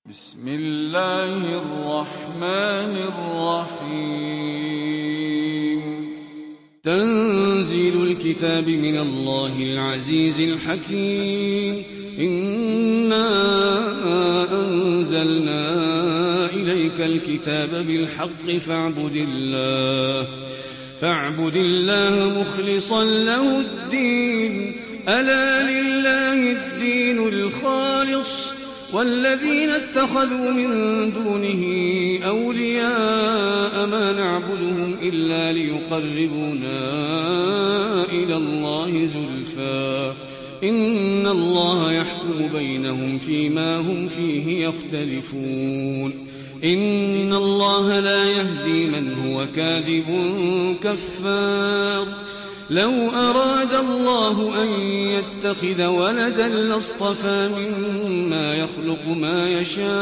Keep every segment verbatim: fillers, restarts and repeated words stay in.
بسم الله الرحمن الرحيم تنزيل الكتاب من الله العزيز الحكيم إنا أنزلنا إليك الكتاب بالحق فاعبد الله فاعبد الله مخلصا له الدين ألا لله الدين الخالص والذين اتخذوا من دونه أولياء ما نعبدهم إلا ليقربونا إلى الله زلفى إن الله يحكم بينهم فيما هم فيه يختلفون إن الله لا يهدي من هو كاذب كفار لو أراد الله أن يتخذ ولدا لاصطفى مما يخلق ما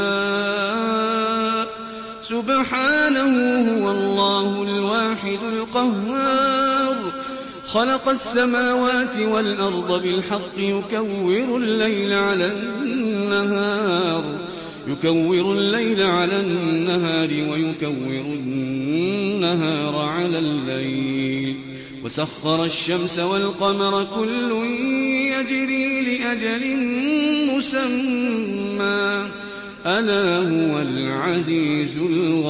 يشاء سبحانه هو الله الواحد القهار خلق السماوات والأرض بالحق يكور الليل على النهار يكور الليل على النهار ويكور النهار على الليل وسخر الشمس والقمر كل يجري لأجل مسمى ألا هو العزيز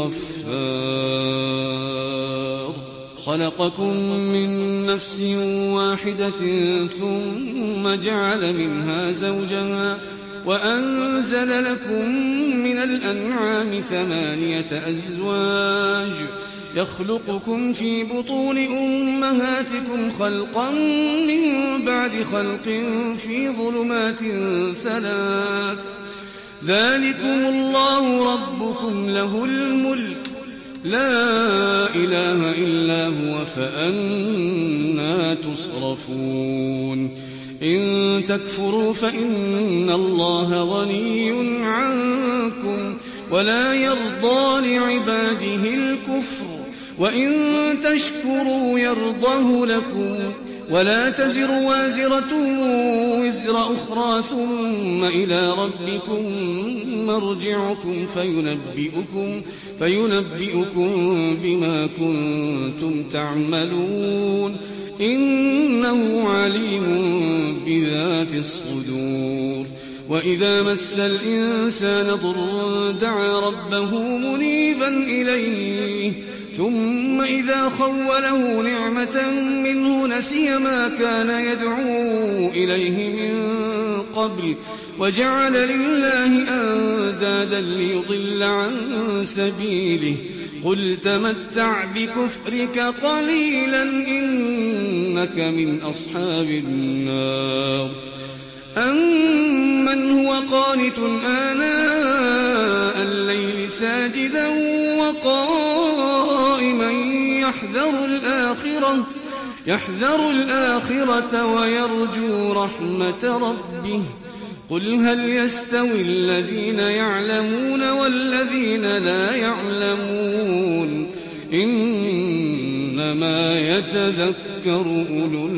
الغفار خلقكم من نفس واحدة ثم جعل منها زوجها وأنزل لكم من الأنعام ثمانية أزواج يخلقكم في بطون أمهاتكم خلقا من بعد خلق في ظلمات ثلاث ذلكم الله ربكم له الملك لا إله إلا هو فأنى تصرفون إن تكفروا فإن الله غني عنكم ولا يرضى لعباده الكفر وإن تشكروا يرضه لكم ولا تزر وازرة وزر أخرى ثم إلى ربكم مرجعكم فينبئكم, فينبئكم بما كنتم تعملون إنه عليم بذات الصدور وإذا مس الإنسان ضر دعا ربه منيبا إليه ثم إذا خوله نعمة منه نسي ما كان يدعو إليه من قبل وجعل لله أندادا ليضل عن سبيله قل تمتع بكفرك قليلا إنك من أصحاب النار أمن هو قانت آناء الليل ساجدا وقائما يحذر الآخرة, يحذر الآخرة ويرجو رحمة ربه قل هل يستوي الذين يعلمون والذين لا يعلمون إنما يتذكر أولو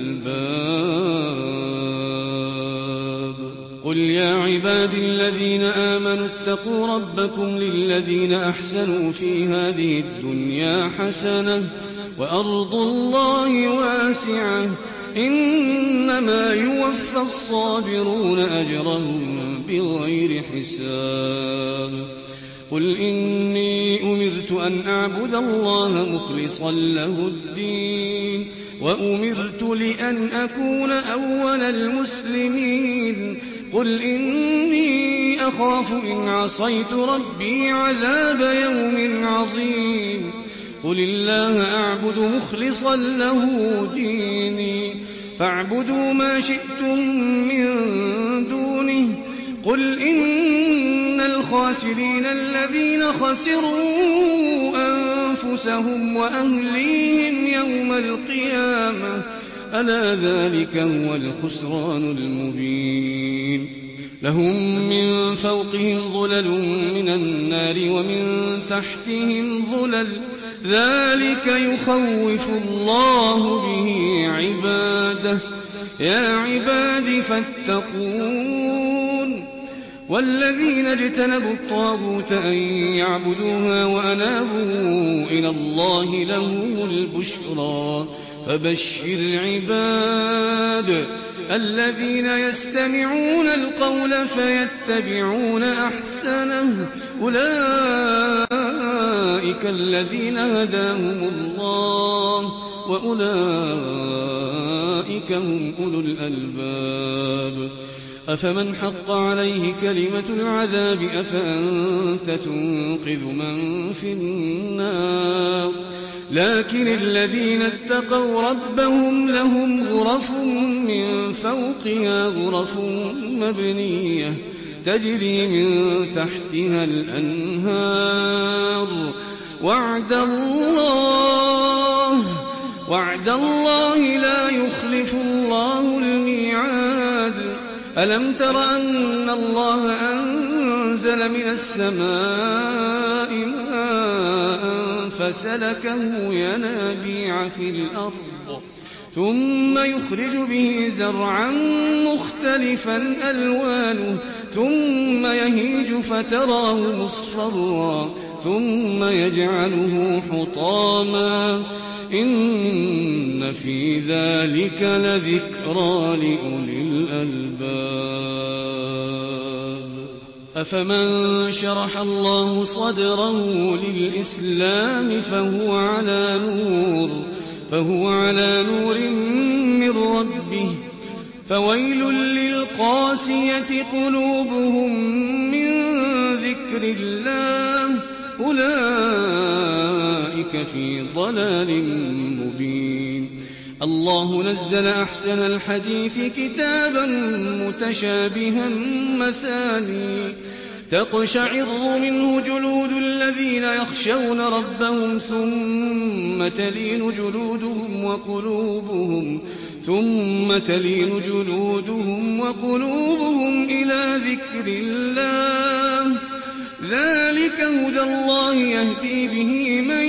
الألباب قل يا عبادي الذين آمنوا اتقوا ربكم للذين أحسنوا في هذه الدنيا حسنة وأرض الله واسعة إنما يوفى الصابرون أجرهم بغير حساب قل إني أمرت أن أعبد الله مخلصا له الدين وأمرت لأن أكون أول المسلمين قل إني أخاف إن عصيت ربي عذاب يوم عظيم قل الله أعبد مخلصا له ديني فاعبدوا ما شئتم من دونه قل إن الخاسرين الذين خسروا أنفسهم وأهليهم يوم القيامة ألا ذلك هو الخسران المبين لهم من فوقهم ظلل من النار ومن تحتهم ظلل ذلك يخوف الله به عباده يا عباد فاتقون والذين اجتنبوا الطاغوت أن يعبدوها وأنابوا إلى الله لهم البشرى فبشر عباد الذين يستمعون القول فيتبعون أحسنه أولئك الذين هداهم الله وأولئك هم أولو الألباب أفمن حق عليه كلمة العذاب أفأنت تنقذ من في النار لكن الذين اتقوا ربهم لهم غرف من فوقها غرف مبنية تجري من تحتها الأنهار وعد الله وعد الله لا يخلف الله الميعاد ألم تر أن الله أنزل من السماء ماء فسلكه ينابيع في الأرض ثم يخرج به زرعا مختلفا ألوانه ثم يهيج فتراه مصفرا ثم يجعله حطاما إن في ذلك لذكرى لأولي الألباب أفمن شرح الله صدره للإسلام فهو على نور فهو على نور من ربه فويل للقاسية قلوبهم من ذكر الله أولئك في ضلال مبين الله نزل أحسن الحديث كتابا متشابها مثاني تقشعر منه جلود الذين يخشون ربهم ثم تلين جلودهم وقلوبهم ثم تلين جلودهم وقلوبهم إلى ذكر الله ذلك هدى الله يهدي به من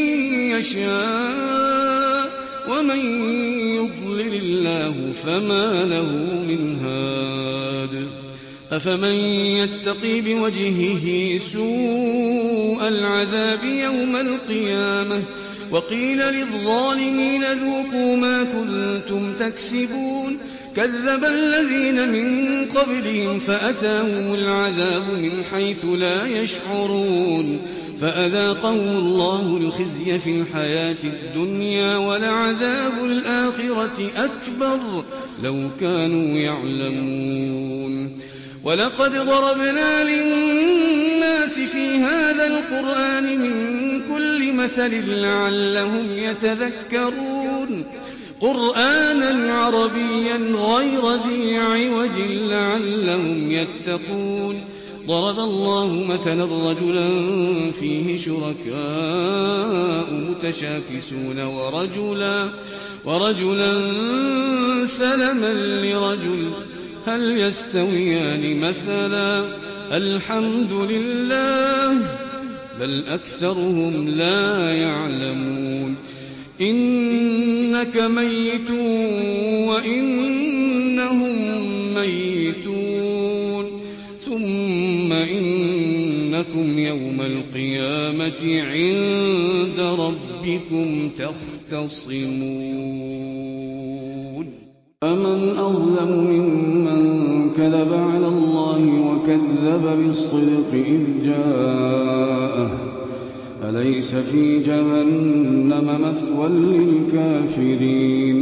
يشاء ومن يضلل الله فما له من هاد أفمن يتقي بوجهه سوء العذاب يوم القيامة وقيل للظالمين ذوقوا ما كنتم تكسبون كذب الذين من قبلهم فأتاهم العذاب من حيث لا يشعرون فأذاقهم الله الخزي في الحياة الدنيا ولعذاب الآخرة أكبر لو كانوا يعلمون ولقد ضربنا للناس في هذا القرآن من كل مثل لعلهم يتذكرون قرآنا عربيا غير ذي عوج لعلهم يتقون ضرب الله مثلا رجلا فيه شركاء متشاكسون ورجلا, ورجلا سلما لرجل هل يستويان مثلا الحمد لله بل أكثرهم لا يعلمون إنك ميت وإنهم ميتون ثم إنكم يوم القيامة عند ربكم تختصمون فمن أظلم ممن كذب على الله وكذب بالصدق إذ جاءه أليس في جهنم مثوى للكافرين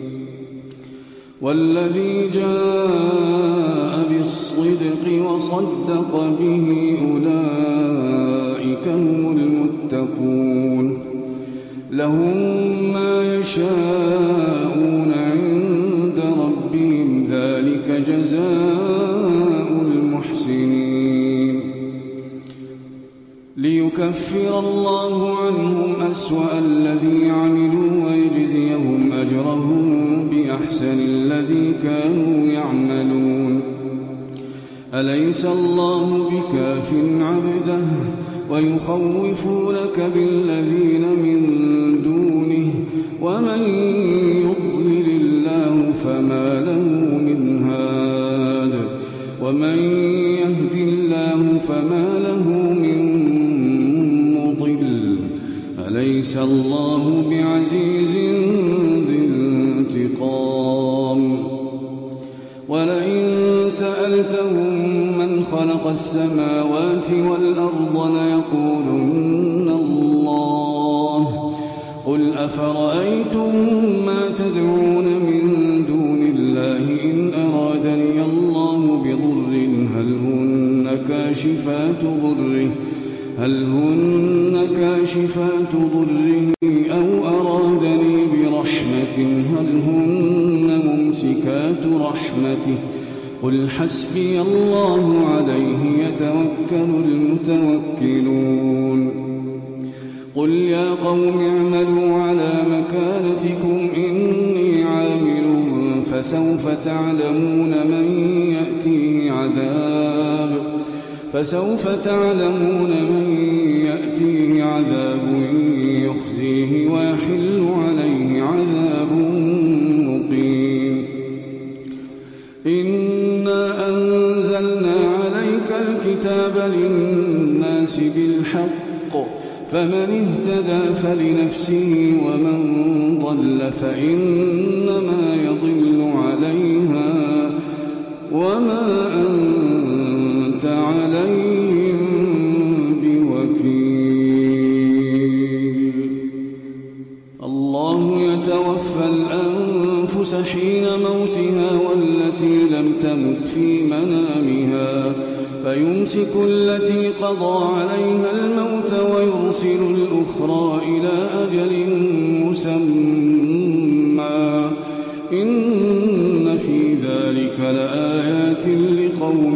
والذي جاء بالصدق وصدق به أولئك هم المتقون لهم ما يشاءون عند ربهم ذلك جزاء المحسنين ليكفر الله عنهم أسوأ الذي عملوا ويجزيهم أجرهم بأحسن الذي كانوا يعملون أليس الله بكاف عبده ويخوفونك بالذين من دونه ومن يضلل فما له من هاد ومن يهد فما له من مضل أليس الله بعزيز ذي انتقام ولئن سألتهم من خلق السماوات والأرض ليقولن الله قل أفرأيتم ما تدعون من دون الله إن أرادني الله بضر هل هن كاشفات ضره هل هن كاشفات ضره أو أرادني برحمة هل هن ممسكات رحمته قل حسبي الله عليه يتوكل المتوكلون قل يا قوم اعملوا على مكانتكم إني عامل فسوف تعلمون من يأتيه عذاب فسوف تعلمون من يأتيه عذاب يخزيه ويحل عليه عذاب مقيم إنا أنزلنا عليك الكتاب للناس بالحق فمن اهتدى فلنفسه ومن ضل فإنما يضل عليها وما أنت عليهم بوكيل الله يتوفى الأنفس حين موتها والتي لم تمت في منامها فيمسك التي قضى عليها الموت ويرسل الأخرى إلى أجل مسمى إن في ذلك لآيات لقوم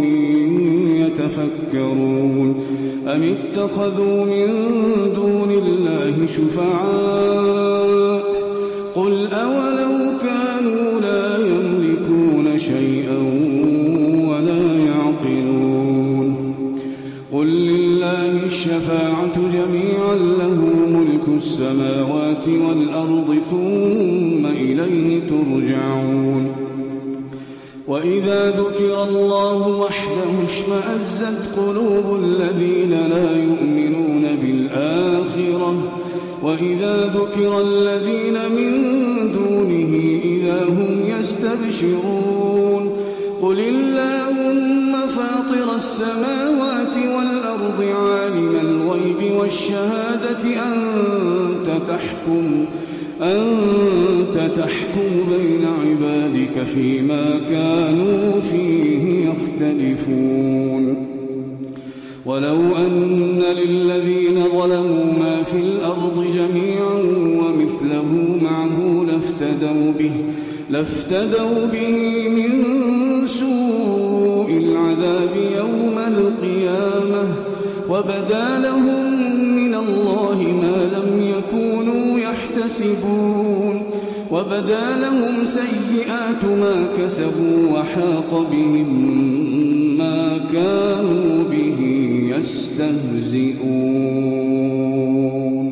يتفكرون أم اتخذوا من دون الله شفعاء قل أولو كانوا لا يملكون شيئا ولا يعقلون قل لله الشفاعة جميعا له ملك السماوات والأرض ثم إليه ترجعون وإذا ذكر الله وحده اشمأزت قلوب الذين لا يؤمنون بالآخرة وإذا ذكر الذين من دونه إذا هم يستبشرون قل اللهم فاطر السماوات والأرض عالم الغيب والشهادة أنت تحكم أنت تحكم بين عبادك فيما كانوا فيه يختلفون ولو أن للذين ظلموا ما في الأرض جميعا ومثله معه لافتدوا به لافتدوا به من سوء العذاب يوم القيامة وبدا لهم من الله ما لم يكونوا يحتسبون وبدا لهم سيئات ما كسبوا وحاق بهم ما كانوا به يستهزئون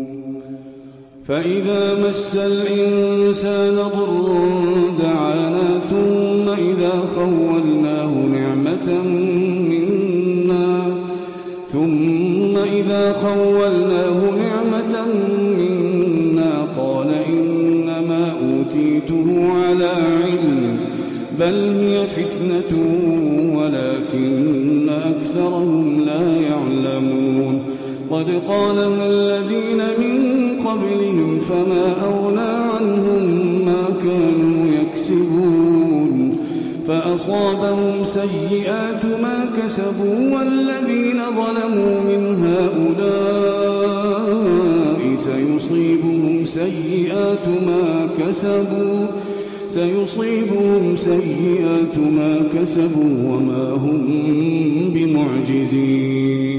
فإذا مس الإنسان ضر دعانا ثم إذا خولناه نعمة منا ثم إذا خولناه نعمة منا قال إنما أوتيته على علم بل هي فتنة ولكن أكثرهم لا يعلمون قد قالها الذين من قبلهم فما أغنى عنهم ما كانوا يكسبون فأصابهم سيئات ما كسبوا والذين ظلموا من هؤلاء سيصيبهم سيئات ما كسبوا سيصيبهم سيئات ما كسبوا وما هم بمعجزين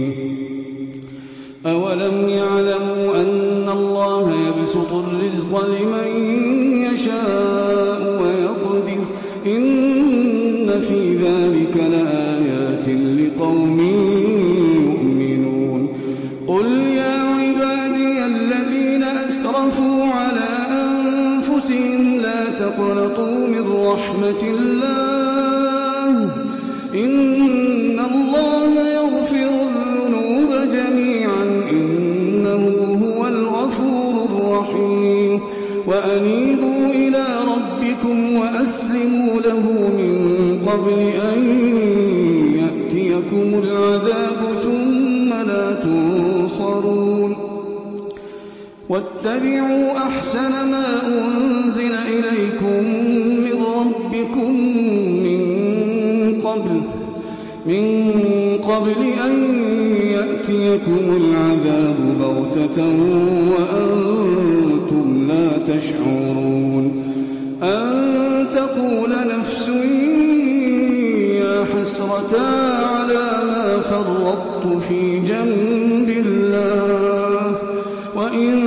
أولم يعلموا أن الله يبسط الرزق لمن يشاء ويقدر إن في ذلك لآيات لقوم يؤمنون قل يا عبادي الذين أسرفوا على أنفسهم لا تقنطوا من رحمة الله إن الله يغفر الرحيم وأنيبوا إلى ربكم وأسلموا له من قبل أن يأتيكم العذاب ثم لا تنصرون واتبعوا أحسن ما أنزل إليكم من ربكم من قبل من قبل أن يأتيكم العذاب بغتة وأنتم لا تشعرون أن تقول نفس يا حسرة على ما فرطت في جنب الله وإن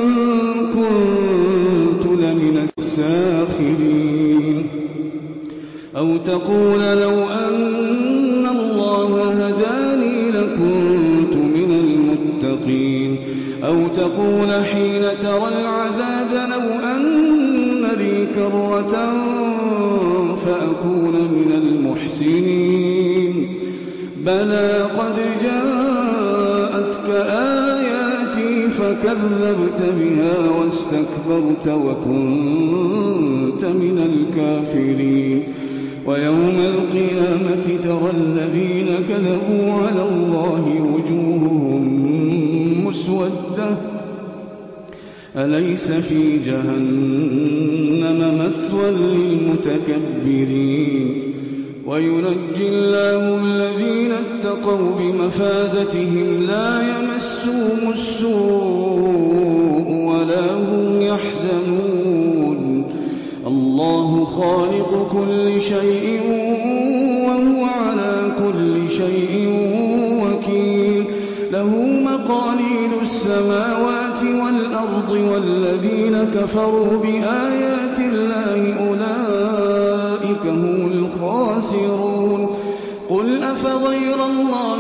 كنت لمن الساخرين أو تقول لو أن الله هداني لكنت من المتقين أو تقول حين ترى العذاب لو أن لي كرة فأكون من المحسنين بلى قد جاءتك آياتي فكذبت بها واستكبرت وكنت من الكافرين ويوم القيامة ترى الذين كذبوا على الله وجوههم مسودة أليس في جهنم مثوى للمتكبرين وينجي الله الذين اتقوا بمفازتهم لا يمسهم السوء ولا هم يحزنون الله خالق كل شيء وهو على كل شيء وكيل له مقاليد السماوات والأرض والذين كفروا بآيات الله أولئك هم الخاسرون قل أفغير الله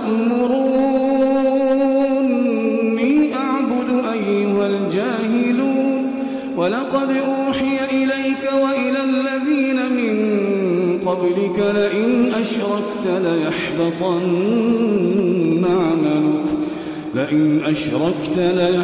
تأمروني أعبد أيها الجاهلون ولقد أوحي إليك وإلى الذين من قبلك لئن أشركت ليحبطن عملك لئن أشركت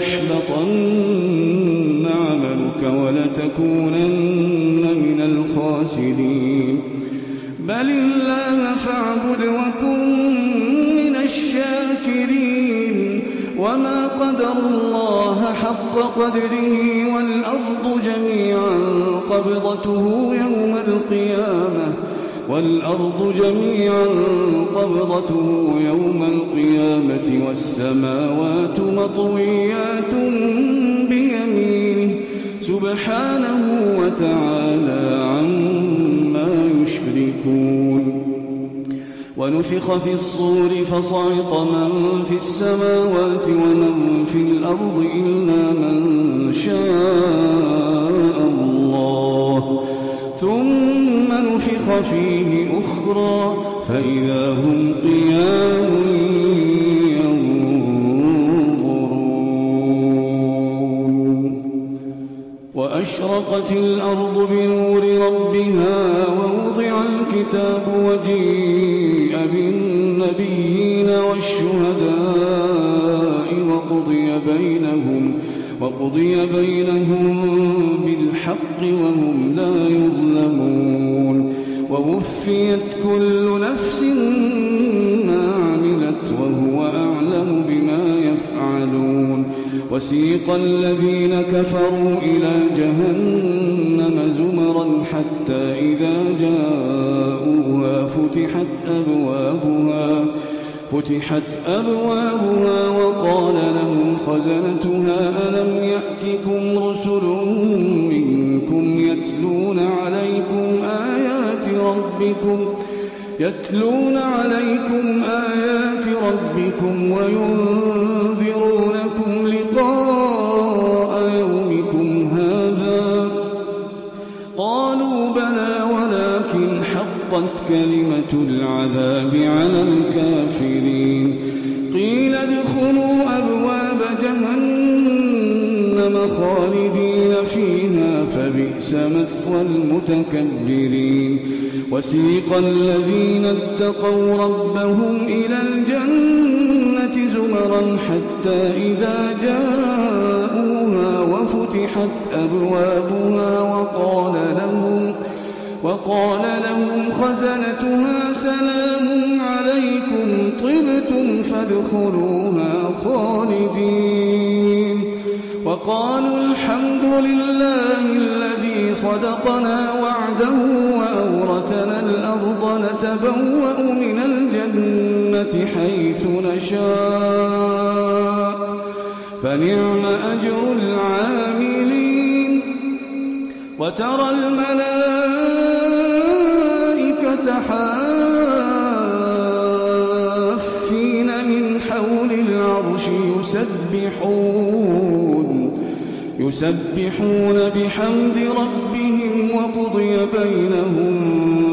ليحبطن عملك ولتكونن من الخاسرين بل الله فاعبد وكن من الشاكرين وما قدر الله حق قدره والأرض جميعا قبضته يوم القيامة والأرض جميعا قبضته يوم القيامة والسماوات مطويات بيمينه سبحانه وتعالى عما يشركون ونفخ في الصور فصعق من في السماوات ومن في الأرض إلا من شاء الله ثم نفخ فيه أخرى فإذا هم قيام ينظرون وأشرقت الأرض بنور ربها ووضع الكتاب وجيء بالنبيين والشهداء وقضي بينهم وقضي بينهم بالحق وهم لا يظلمون ووفيت كل نفس ما عملت وهو أعلم بما يفعلون وسيق الذين كفروا إلى جهنم زمرا حتى إذا جاءوها فتحت أبوابها فتحت أبوابها وقال لهم خزنتها ألم يأتكم رسل منكم يتلون عليكم آيات ربكم يتلون عليكم آيات ربكم وينذرونكم لقاء يومكم هذا قالوا بلى ولكن حقت كلمة العذاب على الكافرين قيل ادخلوا أبواب جهنم خالدين فيها فبئس مثوى المتكبرين وسيق الذين اتقوا ربهم إلى الجنة زمرا حتى إذا جاءوها وفتحت وفتحت أبوابها وقال لهم وقال لهم خزنتها سلام عليكم طبتم فادخلوها خالدين وقالوا الحمد لله الذي صدقنا وعده وأورثنا الأرض نتبوأ من الجنة حيث نشاء فنعم أجر العاملين وترى الملائكة حافين من حول العرش يسبحون يسبحون بحمد ربهم وقضي بينهم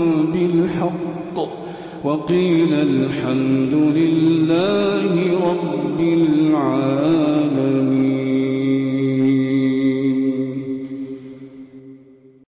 بالحق وقيل الحمد لله رب